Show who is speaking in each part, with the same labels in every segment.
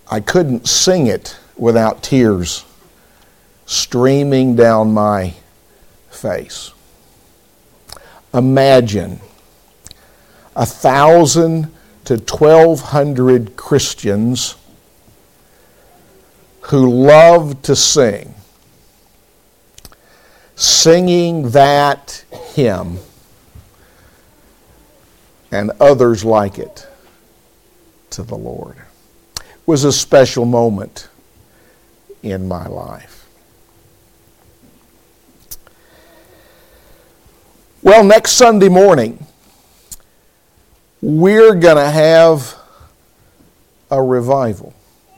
Speaker 1: I couldn't sing it without tears streaming down my face. Imagine 1,000 to 1,200 Christians who love to sing, singing that hymn and others like it to the Lord. It was a special moment in my life. Well, next Sunday morning, we're going to have a revival.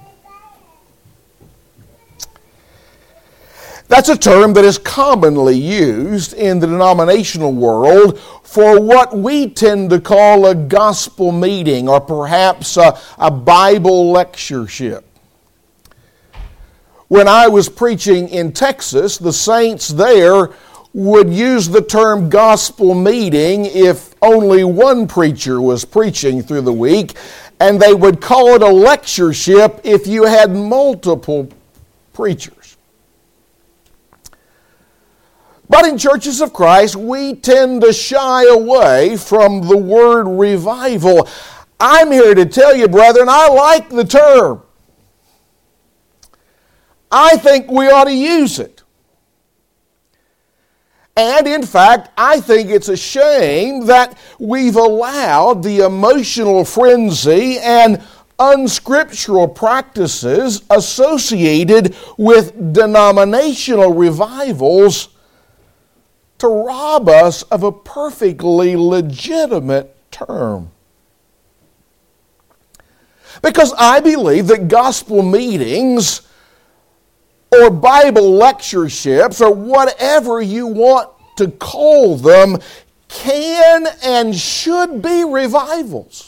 Speaker 1: That's a term that is commonly used in the denominational world for what we tend to call a gospel meeting or perhaps a Bible lectureship. When I was preaching in Texas, the saints there would use the term gospel meeting if only one preacher was preaching through the week, and they would call it a lectureship if you had multiple preachers. But in Churches of Christ, we tend to shy away from the word revival. I'm here to tell you, brethren, I like the term. I think we ought to use it. And in fact, I think it's a shame that we've allowed the emotional frenzy and unscriptural practices associated with denominational revivals to rob us of a perfectly legitimate term. Because I believe that gospel meetings or Bible lectureships or whatever you want to call them can and should be revivals.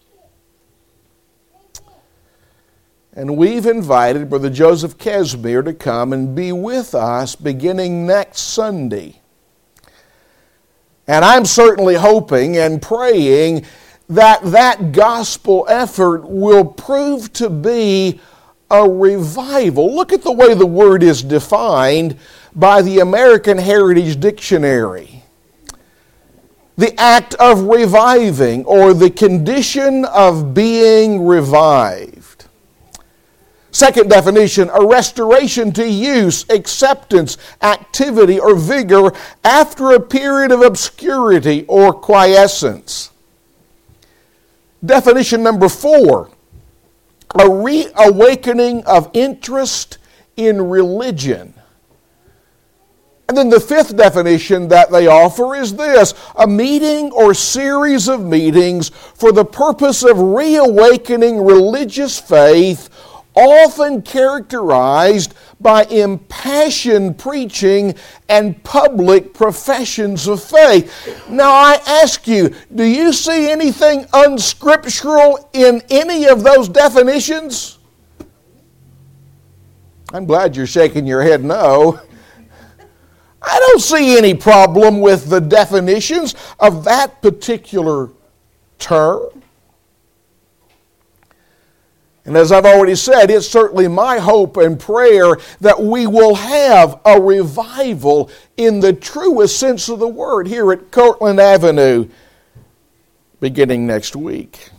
Speaker 1: And we've invited Brother Joseph Kesmir to come and be with us beginning next Sunday. And I'm certainly hoping and praying that that gospel effort will prove to be a revival. Look at the way the word is defined by the American Heritage Dictionary. The act of reviving, or the condition of being revived. Second definition, a restoration to use, acceptance, activity, or vigor after a period of obscurity or quiescence. Definition number 4, a reawakening of interest in religion. And then the 5th definition that they offer is this: a meeting or series of meetings for the purpose of reawakening religious faith, often characterized by impassioned preaching and public professions of faith. Now I ask you, do you see anything unscriptural in any of those definitions? I'm glad you're shaking your head no. I don't see any problem with the definitions of that particular term. And as I've already said, it's certainly my hope and prayer that we will have a revival in the truest sense of the word here at Cortland Avenue beginning next week.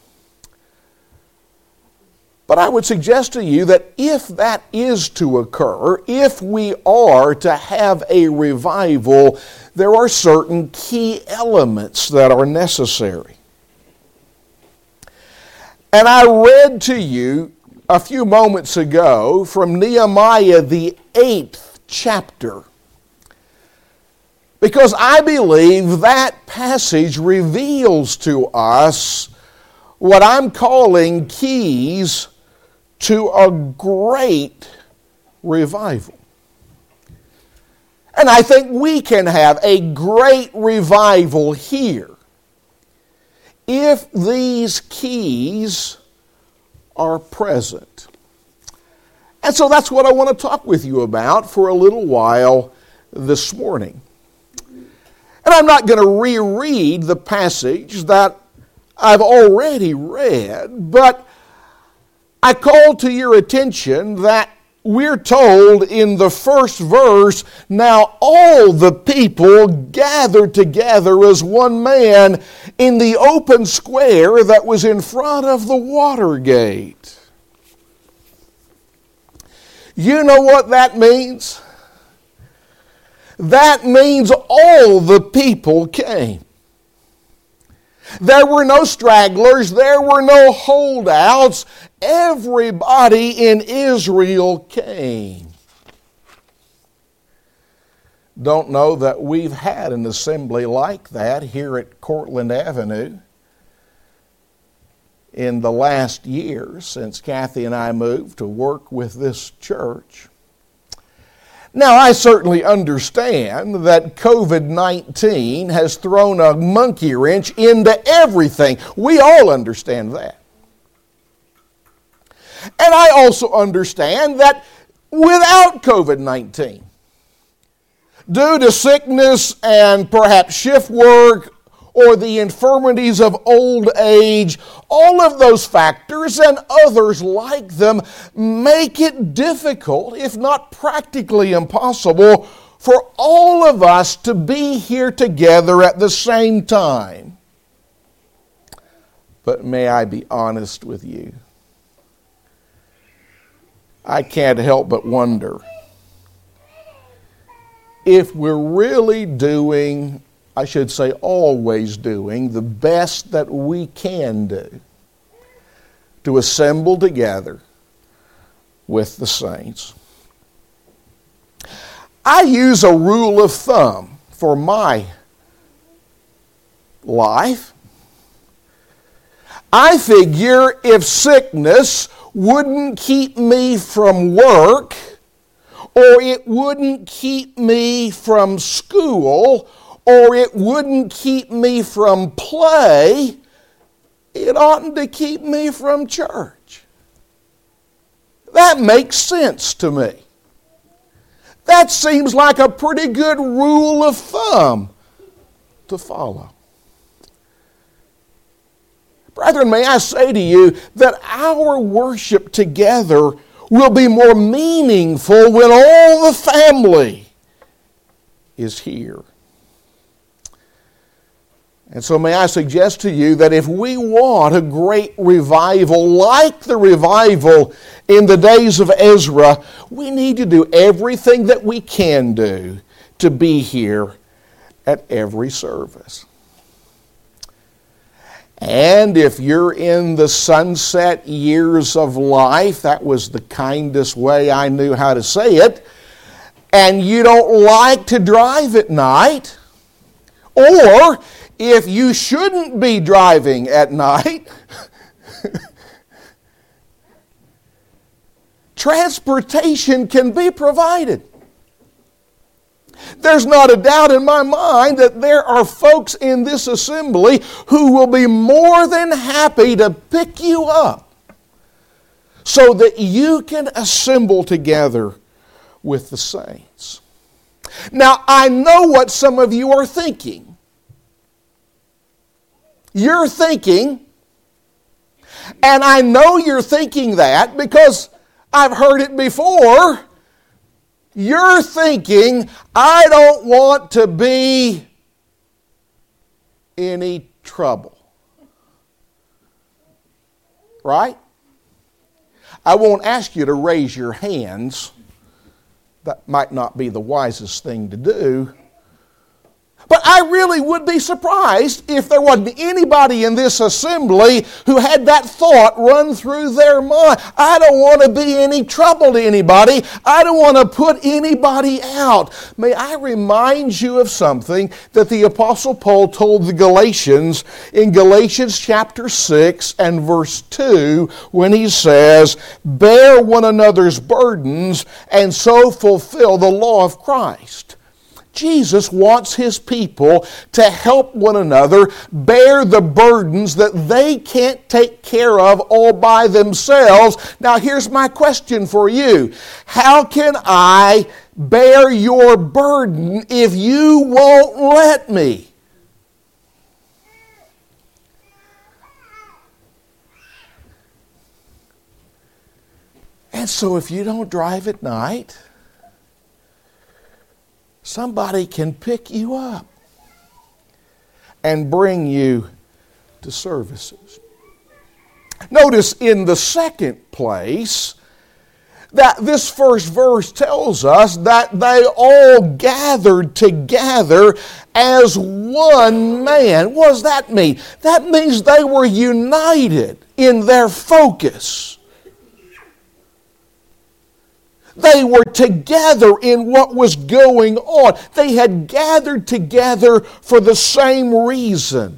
Speaker 1: But I would suggest to you that if that is to occur, if we are to have a revival, there are certain key elements that are necessary. And I read to you a few moments ago from Nehemiah, the 8th chapter, because I believe that passage reveals to us what I'm calling keys to a great revival. And I think we can have a great revival here if these keys are present. And so that's what I want to talk with you about for a little while this morning. And I'm not going to reread the passage that I've already read, but I call to your attention that we're told in the first verse, now all the people gathered together as one man in the open square that was in front of the water gate. You know what that means? That means all the people came. There were no stragglers, there were no holdouts. Everybody in Israel came. Don't know that we've had an assembly like that here at Cortland Avenue in the last years since Kathy and I moved to work with this church. Now, I certainly understand that COVID-19 has thrown a monkey wrench into everything. We all understand that. And I also understand that without COVID-19, due to sickness and perhaps shift work or the infirmities of old age, all of those factors and others like them make it difficult, if not practically impossible, for all of us to be here together at the same time. But may I be honest with you? I can't help but wonder if we're really doing, I should say always doing, the best that we can do to assemble together with the saints. I use a rule of thumb for my life. I figure if sickness wouldn't keep me from work, or it wouldn't keep me from school, or it wouldn't keep me from play, it oughtn't to keep me from church. That makes sense to me. That seems like a pretty good rule of thumb to follow. Brethren, may I say to you that our worship together will be more meaningful when all the family is here. And so may I suggest to you that if we want a great revival like the revival in the days of Ezra, we need to do everything that we can do to be here at every service. And if you're in the sunset years of life, that was the kindest way I knew how to say it, and you don't like to drive at night, or if you shouldn't be driving at night, transportation can be provided. There's not a doubt in my mind that there are folks in this assembly who will be more than happy to pick you up so that you can assemble together with the saints. Now, I know what some of you are thinking. You're thinking, and I know you're thinking that because I've heard it before. You're thinking, I don't want to be any trouble. Right? I won't ask you to raise your hands. That might not be the wisest thing to do. But I really would be surprised if there wasn't anybody in this assembly who had that thought run through their mind. I don't want to be any trouble to anybody. I don't want to put anybody out. May I remind you of something that the Apostle Paul told the Galatians in Galatians chapter 6 and verse 2 when he says, "Bear one another's burdens and so fulfill the law of Christ." Jesus wants His people to help one another bear the burdens that they can't take care of all by themselves. Now here's my question for you. How can I bear your burden if you won't let me? And so if you don't drive at night, somebody can pick you up and bring you to services. Notice in the second place that this first verse tells us that they all gathered together as one man. What does that mean? That means they were united in their focus. They were together in what was going on. They had gathered together for the same reason.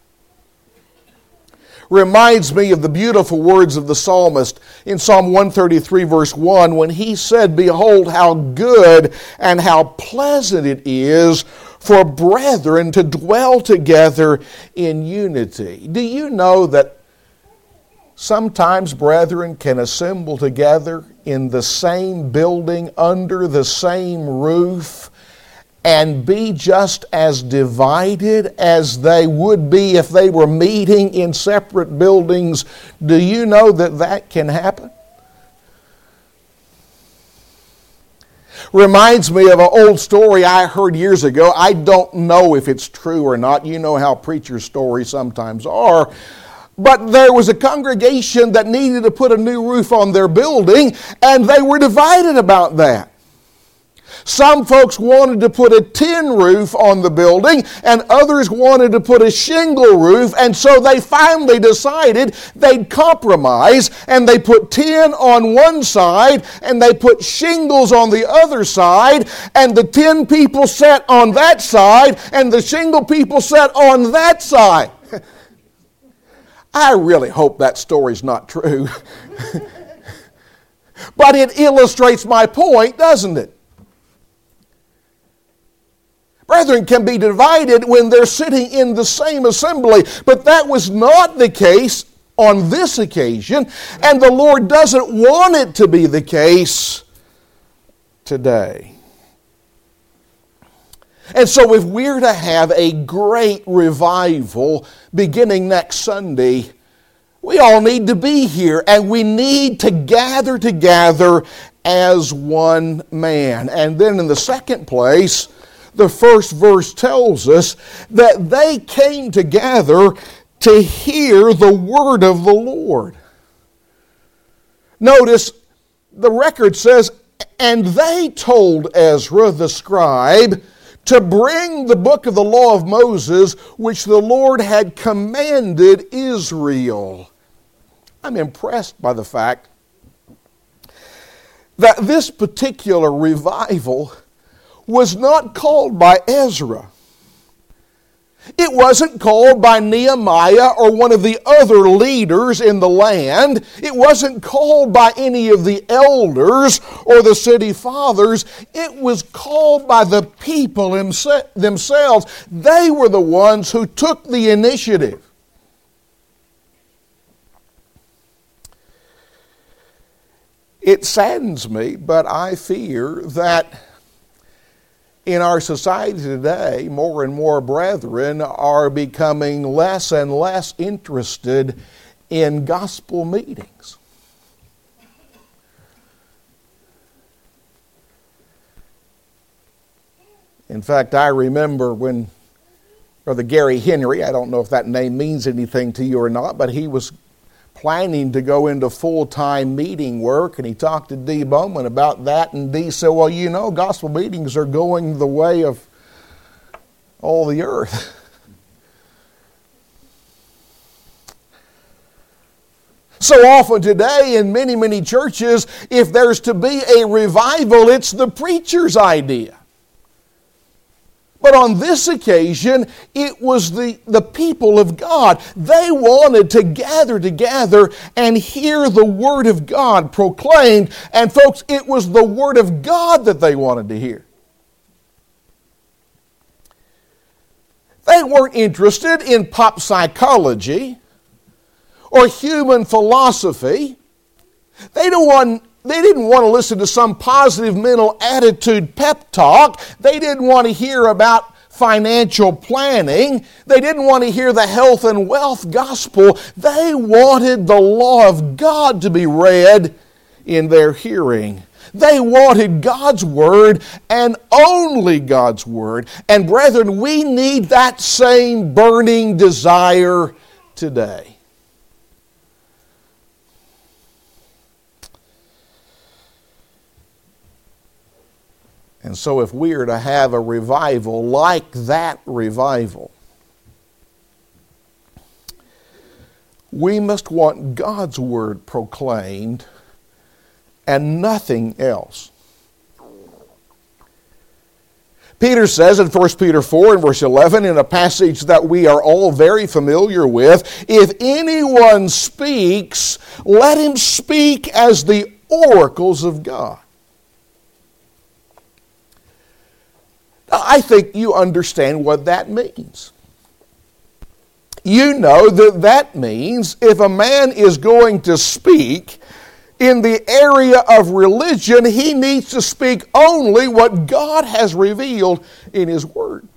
Speaker 1: Reminds me of the beautiful words of the psalmist in Psalm 133 verse 1 when he said, "Behold how good and how pleasant it is for brethren to dwell together in unity." Do you know that sometimes brethren can assemble together in the same building, under the same roof, and be just as divided as they would be if they were meeting in separate buildings? Do you know that that can happen? Reminds me of an old story I heard years ago. I don't know if it's true or not. You know how preachers' stories sometimes are. But there was a congregation that needed to put a new roof on their building, and they were divided about that. Some folks wanted to put a tin roof on the building, and others wanted to put a shingle roof, and so they finally decided they'd compromise, and they put tin on one side, and they put shingles on the other side, and the tin people sat on that side, and the shingle people sat on that side. I really hope that story's not true. But it illustrates my point, doesn't it? Brethren can be divided when they're sitting in the same assembly, but that was not the case on this occasion, and the Lord doesn't want it to be the case today. And so if we're to have a great revival beginning next Sunday, we all need to be here, and we need to gather together as one man. And then in the second place, the first verse tells us that they came together to hear the word of the Lord. Notice the record says, "And they told Ezra the scribe to bring the book of the law of Moses, which the Lord had commanded Israel." I'm impressed by the fact that this particular revival was not called by Ezra. It wasn't called by Nehemiah or one of the other leaders in the land. It wasn't called by any of the elders or the city fathers. It was called by the people themselves. They were the ones who took the initiative. It saddens me, but I fear that in our society today, more and more brethren are becoming less and less interested in gospel meetings. In fact, I remember when Brother Gary Henry, I don't know if that name means anything to you or not, but he was planning to go into full-time meeting work, and he talked to Dee Bowman about that, and Dee said, "Well, you know, gospel meetings are going the way of all the earth." So often today in many, many churches, if there's to be a revival, it's the preacher's idea. But on this occasion, it was the people of God. They wanted to gather together and hear the Word of God proclaimed. And folks, it was the Word of God that they wanted to hear. They weren't interested in pop psychology or human philosophy. They didn't want to listen to some positive mental attitude pep talk. They didn't want to hear about financial planning. They didn't want to hear the health and wealth gospel. They wanted the law of God to be read in their hearing. They wanted God's Word and only God's Word. And brethren, we need that same burning desire today. And so if we are to have a revival like that revival, we must want God's Word proclaimed and nothing else. Peter says in 1 Peter 4 and verse 11, in a passage that we are all very familiar with, if anyone speaks, let him speak as the oracles of God. I think you understand what that means. You know that that means if a man is going to speak in the area of religion, he needs to speak only what God has revealed in His Word.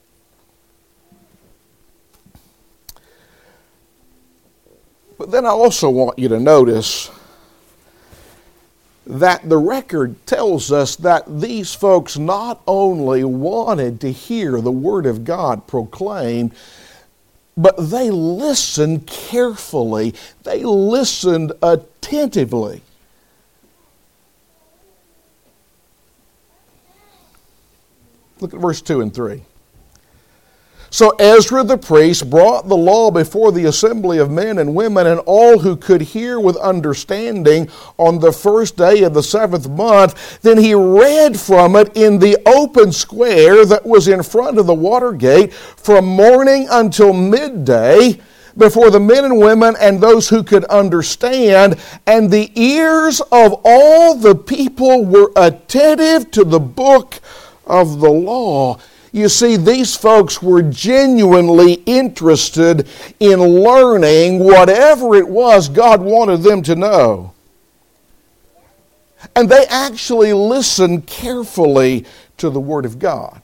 Speaker 1: But then I also want you to notice that the record tells us that these folks not only wanted to hear the Word of God proclaimed, but they listened carefully. They listened attentively. Look at verse 2 and 3. So Ezra the priest brought the law before the assembly of men and women and all who could hear with understanding on the first day of the 7th month. Then he read from it in the open square that was in front of the water gate from morning until midday before the men and women and those who could understand. And the ears of all the people were attentive to the book of the law. You see, these folks were genuinely interested in learning whatever it was God wanted them to know. And they actually listened carefully to the Word of God.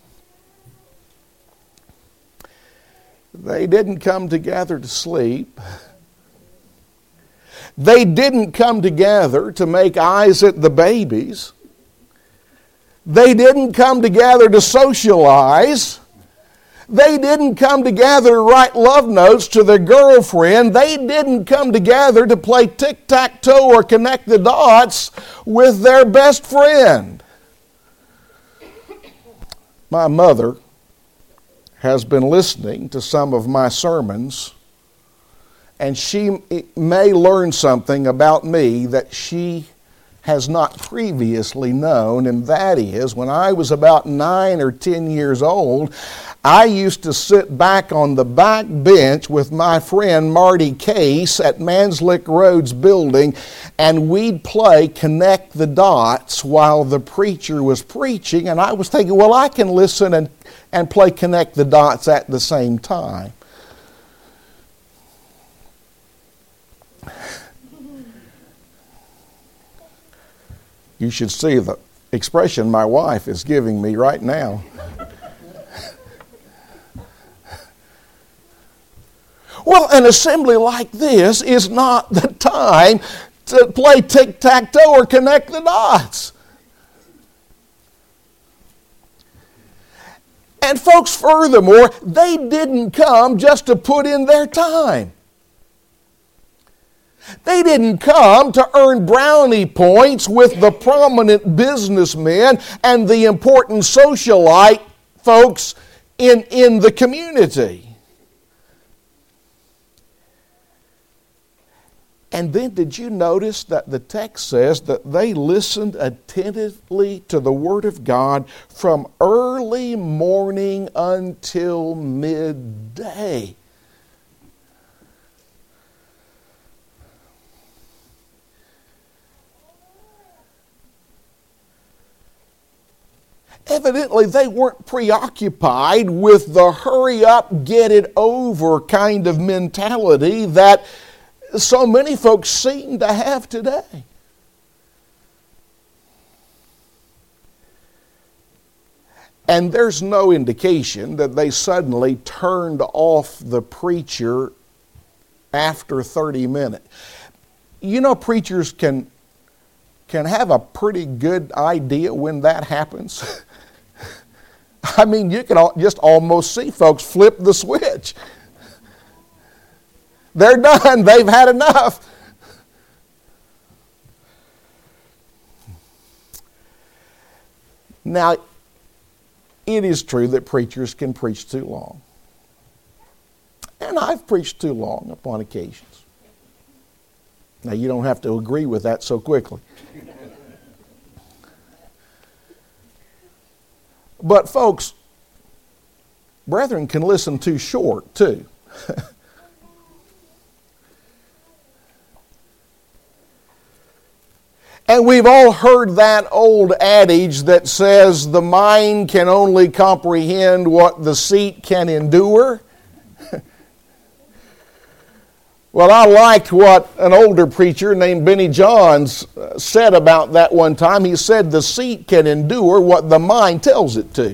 Speaker 1: They didn't come together to sleep. They didn't come together to make eyes at the babies. They didn't come together to socialize. They didn't come together to write love notes to their girlfriend. They didn't come together to play tic-tac-toe or connect the dots with their best friend. My mother has been listening to some of my sermons, and she may learn something about me that she has not previously known, and that is when I was about 9 or 10 years old, I used to sit back on the back bench with my friend Marty Case at Manslick Roads building, and we'd play Connect the Dots while the preacher was preaching, and I was thinking, well, I can listen and play Connect the Dots at the same time. You should see the expression my wife is giving me right now. Well, an assembly like this is not the time to play tic-tac-toe or connect the dots. And folks, furthermore, they didn't come just to put in their time. They didn't come to earn brownie points with the prominent businessmen and the important socialite folks in the community. And then did you notice that the text says that they listened attentively to the Word of God from early morning until midday? Evidently, they weren't preoccupied with the hurry up, get it over kind of mentality that so many folks seem to have today. And there's no indication that they suddenly turned off the preacher after 30 minutes. You know, preachers can can have a pretty good idea when that happens. I mean, you can just almost see folks flip the switch. They're done. They've had enough. Now, it is true that preachers can preach too long. And I've preached too long upon occasions. Now, you don't have to agree with that so quickly. But folks, brethren can listen too short too. And we've all heard that old adage that says the mind can only comprehend what the seat can endure. Well, I liked what an older preacher named Benny Johns said about that one time. He said the seat can endure what the mind tells it to.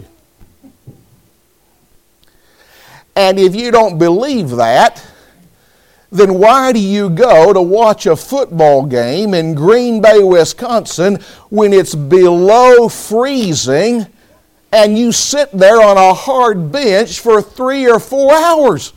Speaker 1: And if you don't believe that, then why do you go to watch a football game in Green Bay, Wisconsin when it's below freezing and you sit there on a hard bench for 3 or 4 hours?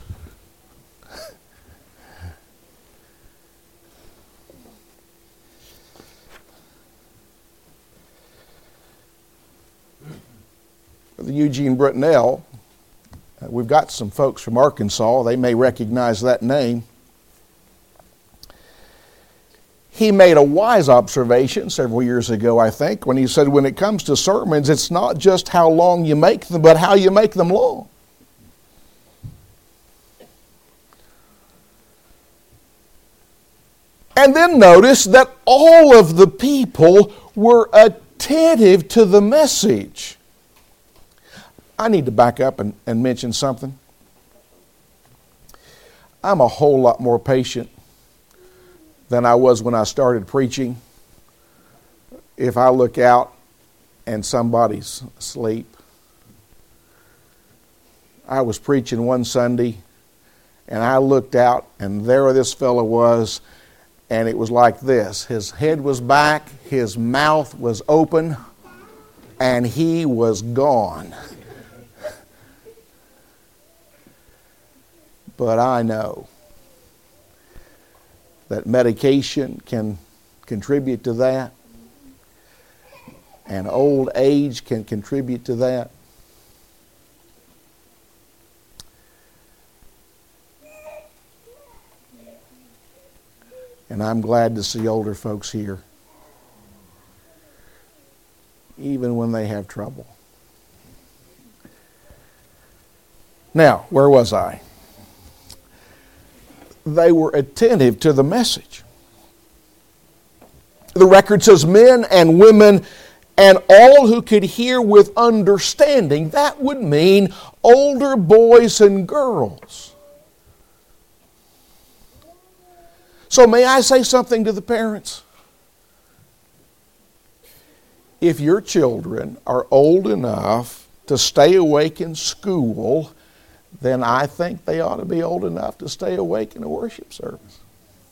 Speaker 1: The Eugene Britnell, we've got some folks from Arkansas, they may recognize that name. He made a wise observation several years ago, I think, when he said when it comes to sermons, it's not just how long you make them, but how you make them long. And then notice that all of the people were attentive to the message. I need to back up and mention something. I'm a whole lot more patient than I was when I started preaching. If I look out and somebody's asleep. I was preaching one Sunday and I looked out and there this fellow was, and it was like this. His head was back, his mouth was open, and he was gone. But I know that medication can contribute to that, and old age can contribute to that. And I'm glad to see older folks here, even when they have trouble. Now, where was I? They were attentive to the message. The record says men and women and all who could hear with understanding. That would mean older boys and girls. So may I say something to the parents? If your children are old enough to stay awake in school, then I think they ought to be old enough to stay awake in a worship service.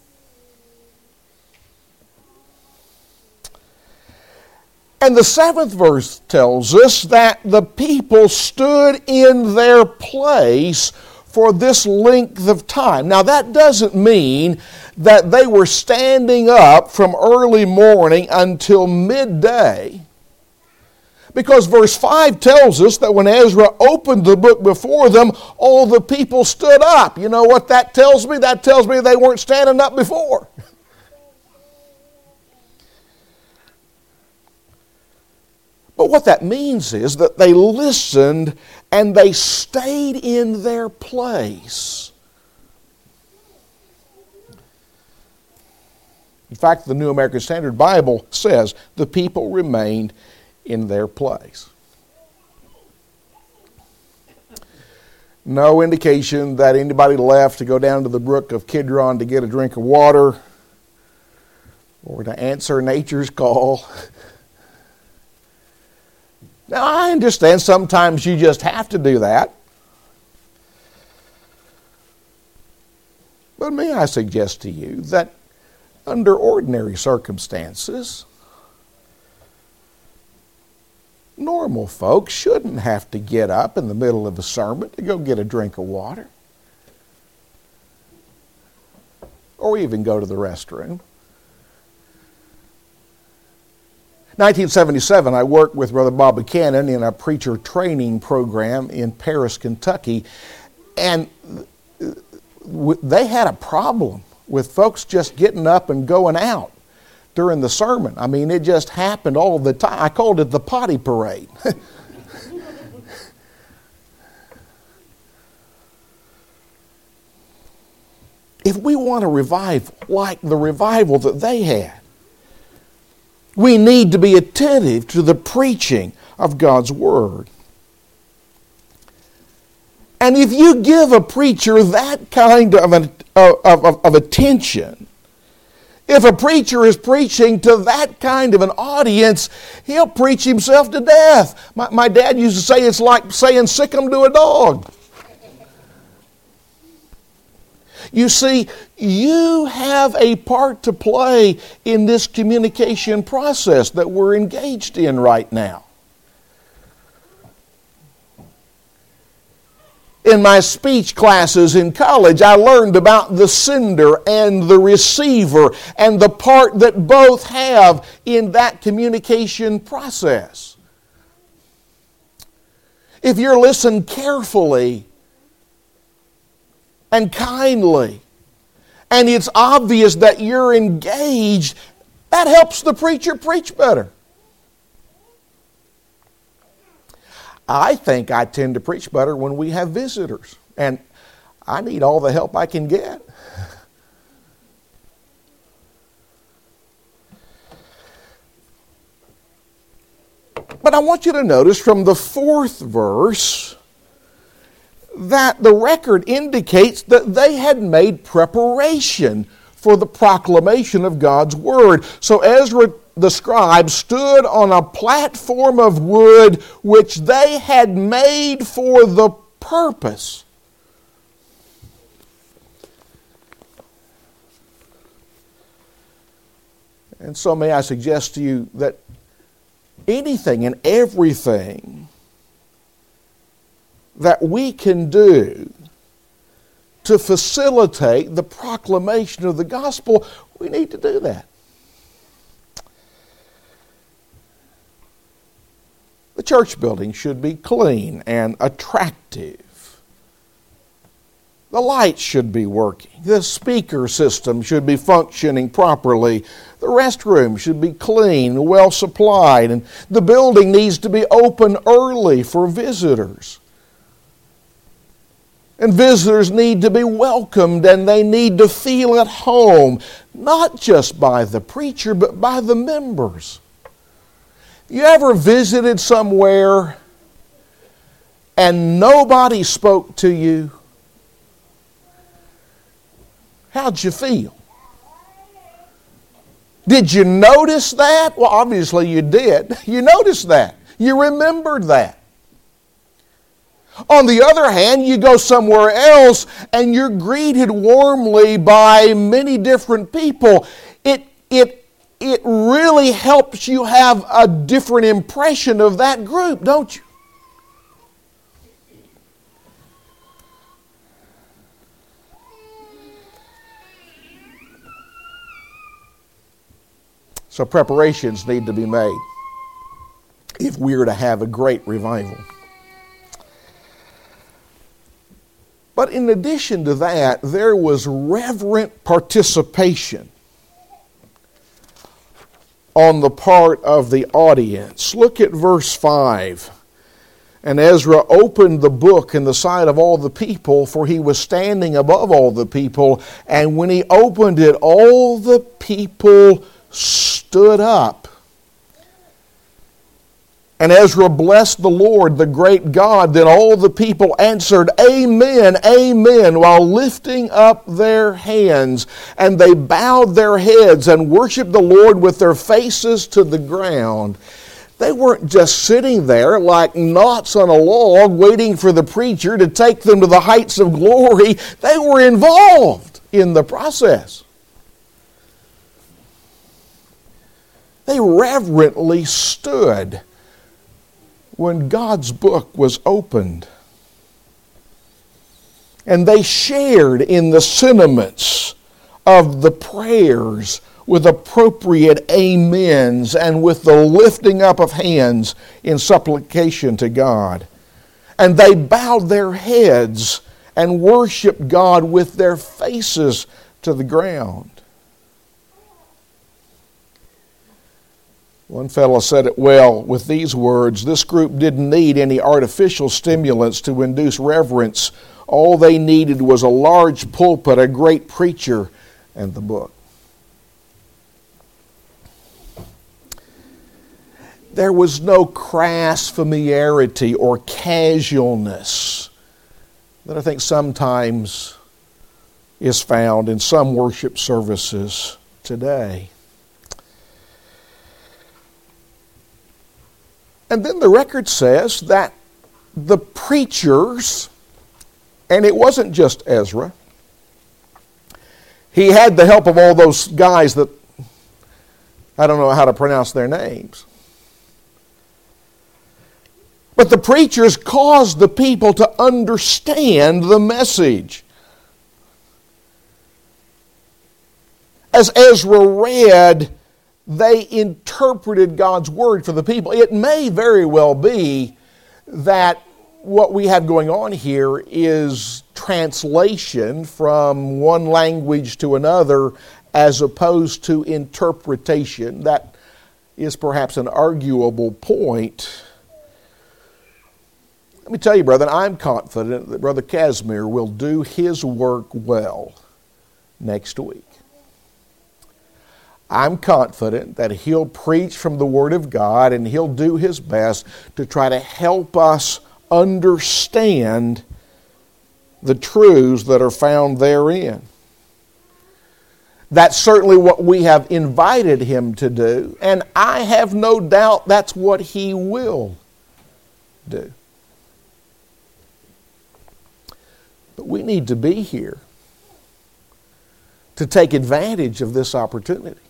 Speaker 1: And the 7th verse tells us that the people stood in their place for this length of time. Now that doesn't mean that they were standing up from early morning until midday. Because verse 5 tells us that when Ezra opened the book before them, all the people stood up. You know what that tells me? That tells me they weren't standing up before. But what that means is that they listened and they stayed in their place. In fact, the New American Standard Bible says the people remained in their place. No indication that anybody left to go down to the brook of Kidron to get a drink of water or to answer nature's call. Now, I understand sometimes you just have to do that. But may I suggest to you that under ordinary circumstances, normal folks shouldn't have to get up in the middle of a sermon to go get a drink of water. Or even go to the restroom. 1977, I worked with Brother Bob Buchanan in a preacher training program in Paris, Kentucky, and they had a problem with folks just getting up and going out during the sermon. I mean, it just happened all the time. I called it the potty parade. If we want a revival like the revival that they had, we need to be attentive to the preaching of God's Word. And if you give a preacher that kind of attention, if a preacher is preaching to that kind of an audience, he'll preach himself to death. My dad used to say it's like saying sick 'em to a dog. You see, you have a part to play in this communication process that we're engaged in right now. In my speech classes in college, I learned about the sender and the receiver and the part that both have in that communication process. If you're listening carefully and kindly, and it's obvious that you're engaged, that helps the preacher preach better. I think I tend to preach better when we have visitors, and I need all the help I can get. But I want you to notice from the 4th verse that the record indicates that they had made preparation for the proclamation of God's Word. So Ezra the scribe stood on a platform of wood which they had made for the purpose. And so may I suggest to you that anything and everything that we can do to facilitate the proclamation of the gospel, we need to do that. The church building should be clean and attractive. The lights should be working. The speaker system should be functioning properly. The restroom should be clean and well supplied. And the building needs to be open early for visitors. And visitors need to be welcomed and they need to feel at home, not just by the preacher, but by the members. You ever visited somewhere and nobody spoke to you? How'd you feel? Did you notice that? Well, obviously you did. You noticed that. You remembered that. On the other hand, you go somewhere else and you're greeted warmly by many different people. It really helps you have a different impression of that group, don't you? So preparations need to be made if we are to have a great revival. But in addition to that, there was reverent participation on the part of the audience. Look at verse 5. And Ezra opened the book in the sight of all the people, for he was standing above all the people. And when he opened it, all the people stood up. And Ezra blessed the Lord, the great God. Then all the people answered, Amen, Amen, while lifting up their hands. And they bowed their heads and worshiped the Lord with their faces to the ground. They weren't just sitting there like knots on a log waiting for the preacher to take them to the heights of glory. They were involved in the process. They reverently stood when God's book was opened. And they shared in the sentiments of the prayers with appropriate amens and with the lifting up of hands in supplication to God. And they bowed their heads and worshiped God with their faces to the ground. One fellow said it well with these words: this group didn't need any artificial stimulants to induce reverence. All they needed was a large pulpit, a great preacher, and the book. There was no crass familiarity or casualness that I think sometimes is found in some worship services today. And then the record says that the preachers, and it wasn't just Ezra, he had the help of all those guys that I don't know how to pronounce their names. But the preachers caused the people to understand the message. As Ezra read, they interpreted God's word for the people. It may very well be that what we have going on here is translation from one language to another as opposed to interpretation. That is perhaps an arguable point. Let me tell you, brother, I'm confident that Brother Casimir will do his work well next week. I'm confident that he'll preach from the Word of God and he'll do his best to try to help us understand the truths that are found therein. That's certainly what we have invited him to do, and I have no doubt that's what he will do. But we need to be here to take advantage of this opportunity.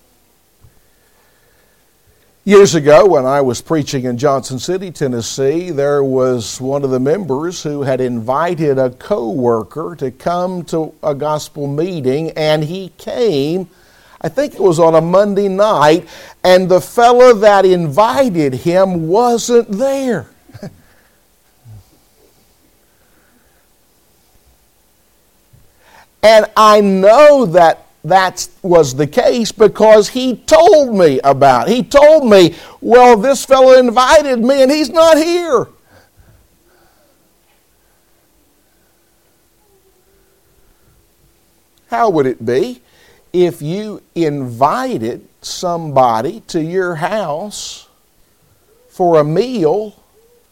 Speaker 1: Years ago, when I was preaching in Johnson City, Tennessee, there was one of the members who had invited a co-worker to come to a gospel meeting, and he came, I think it was on a Monday night, and the fellow that invited him wasn't there. And I know that was the case because he told me about it. He told me, well, this fellow invited me and he's not here. How would it be if you invited somebody to your house for a meal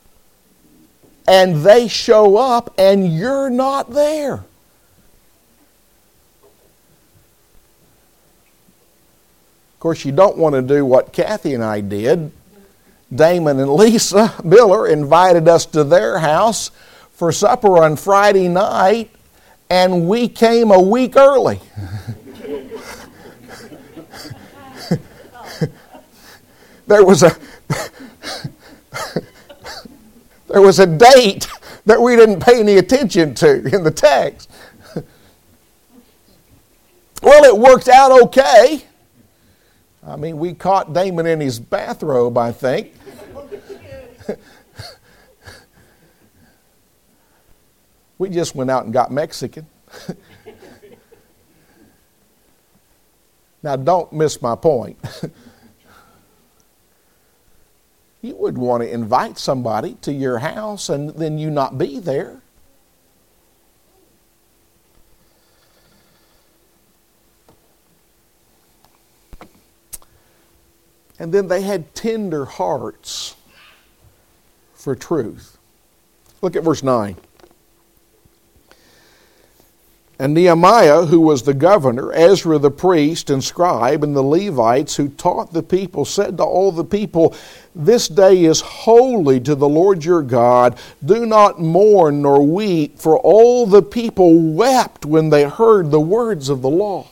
Speaker 1: and they show up and you're not there? Of course, you don't want to do what Kathy and I did. Damon and Lisa Miller invited us to their house for supper on Friday night, and we came a week early. There was a date that we didn't pay any attention to in the text. Well, it worked out okay. I mean, we caught Damon in his bathrobe, I think. We just went out and got Mexican. Now, don't miss my point. You wouldn't want to invite somebody to your house and then you not be there. And then they had tender hearts for truth. Look at verse 9. And Nehemiah, who was the governor, Ezra the priest and scribe, and the Levites who taught the people, said to all the people, "This day is holy to the Lord your God. Do not mourn nor weep," for all the people wept when they heard the words of the law.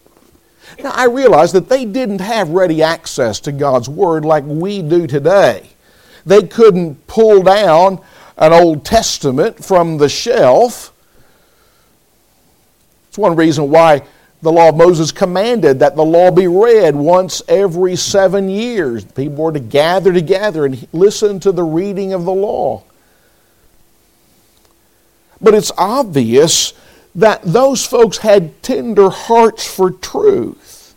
Speaker 1: Now, I realize that they didn't have ready access to God's Word like we do today. They couldn't pull down an Old Testament from the shelf. It's one reason why the law of Moses commanded that the law be read once every 7 years. People were to gather together and listen to the reading of the law. But it's obvious that those folks had tender hearts for truth.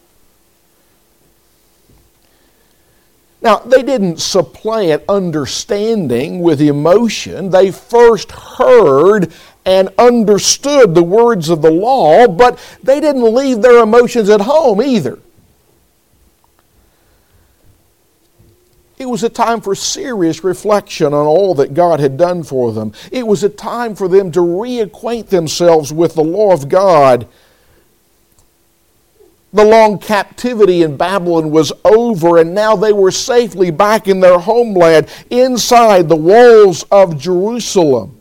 Speaker 1: Now, they didn't supplant understanding with emotion. They first heard and understood the words of the law, but they didn't leave their emotions at home either. It was a time for serious reflection on all that God had done for them. It was a time for them to reacquaint themselves with the law of God. The long captivity in Babylon was over, and now they were safely back in their homeland, inside the walls of Jerusalem.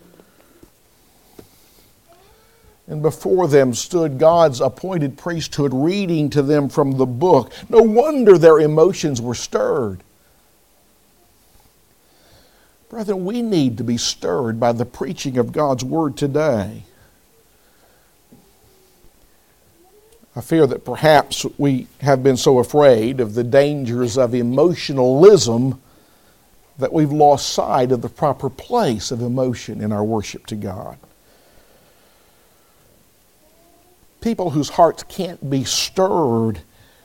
Speaker 1: And before them stood God's appointed priesthood reading to them from the book. No wonder their emotions were stirred. Brethren, we need to be stirred by the preaching of God's Word today. I fear that perhaps we have been so afraid of the dangers of emotionalism that we've lost sight of the proper place of emotion in our worship to God. People whose hearts can't be stirred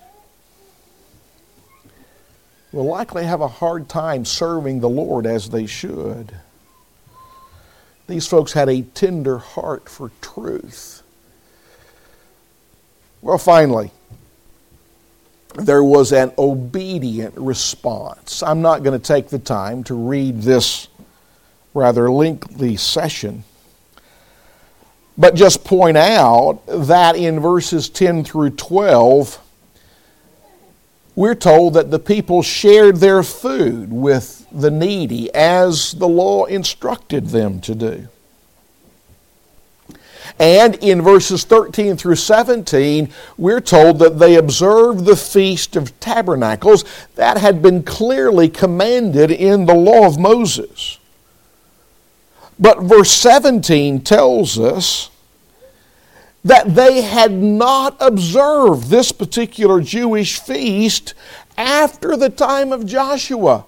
Speaker 1: will likely have a hard time serving the Lord as they should. These folks had a tender heart for truth. Well, finally, there was an obedient response. I'm not going to take the time to read this rather lengthy session, but just point out that in verses 10 through 12, we're told that the people shared their food with the needy as the law instructed them to do. And in verses 13 through 17, we're told that they observed the Feast of Tabernacles that had been clearly commanded in the law of Moses. But verse 17 tells us that they had not observed this particular Jewish feast after the time of Joshua.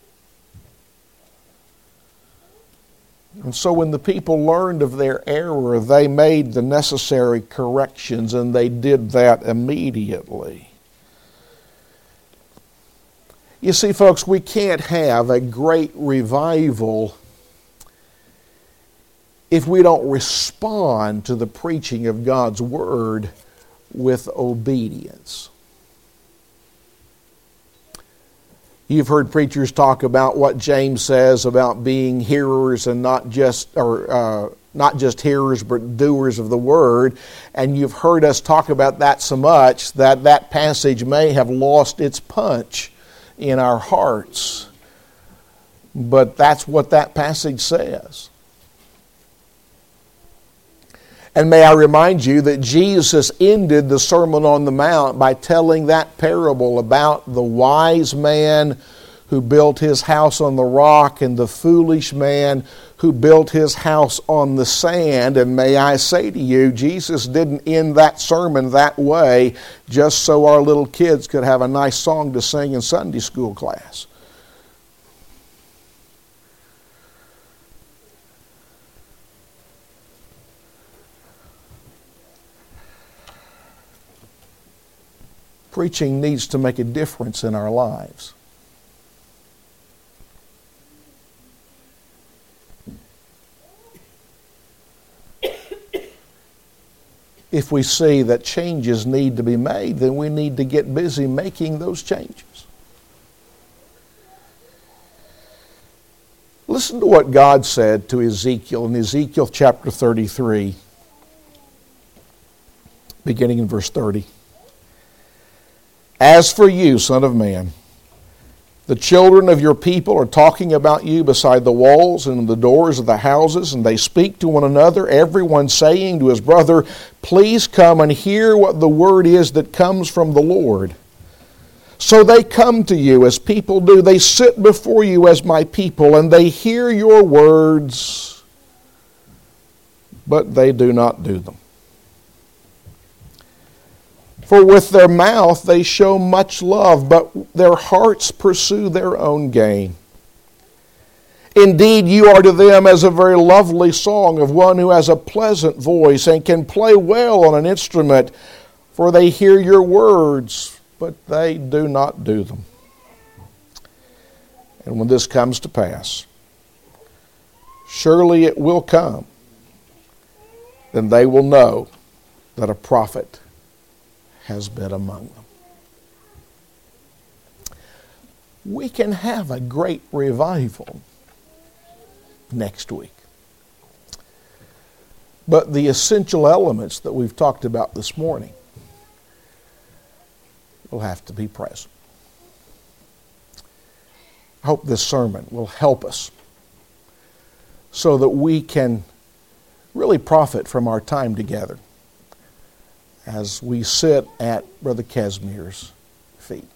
Speaker 1: And so when the people learned of their error, they made the necessary corrections, and they did that immediately. You see, folks, we can't have a great revival if we don't respond to the preaching of God's Word with obedience. You've heard preachers talk about what James says about being hearers and not just hearers but doers of the Word, and you've heard us talk about that so much that that passage may have lost its punch in our hearts. But that's what that passage says. And may I remind you that Jesus ended the Sermon on the Mount by telling that parable about the wise man who built his house on the rock and the foolish man who built his house on the sand. And may I say to you, Jesus didn't end that sermon that way just so our little kids could have a nice song to sing in Sunday school class. Preaching needs to make a difference in our lives. If we see that changes need to be made, then we need to get busy making those changes. Listen to what God said to Ezekiel in Ezekiel chapter 33, beginning in verse 30. As for you, son of man, the children of your people are talking about you beside the walls and the doors of the houses, and they speak to one another, everyone saying to his brother, please come and hear what the word is that comes from the Lord. So they come to you as people do. They sit before you as my people, and they hear your words, but they do not do them. For with their mouth they show much love, but their hearts pursue their own gain. Indeed, you are to them as a very lovely song of one who has a pleasant voice and can play well on an instrument, for they hear your words, but they do not do them. And when this comes to pass, surely it will come, then they will know that a prophet has been among them. We can have a great revival next week. But the essential elements that we've talked about this morning will have to be present. I hope this sermon will help us so that we can really profit from our time together as we sit at Brother Casimir's feet.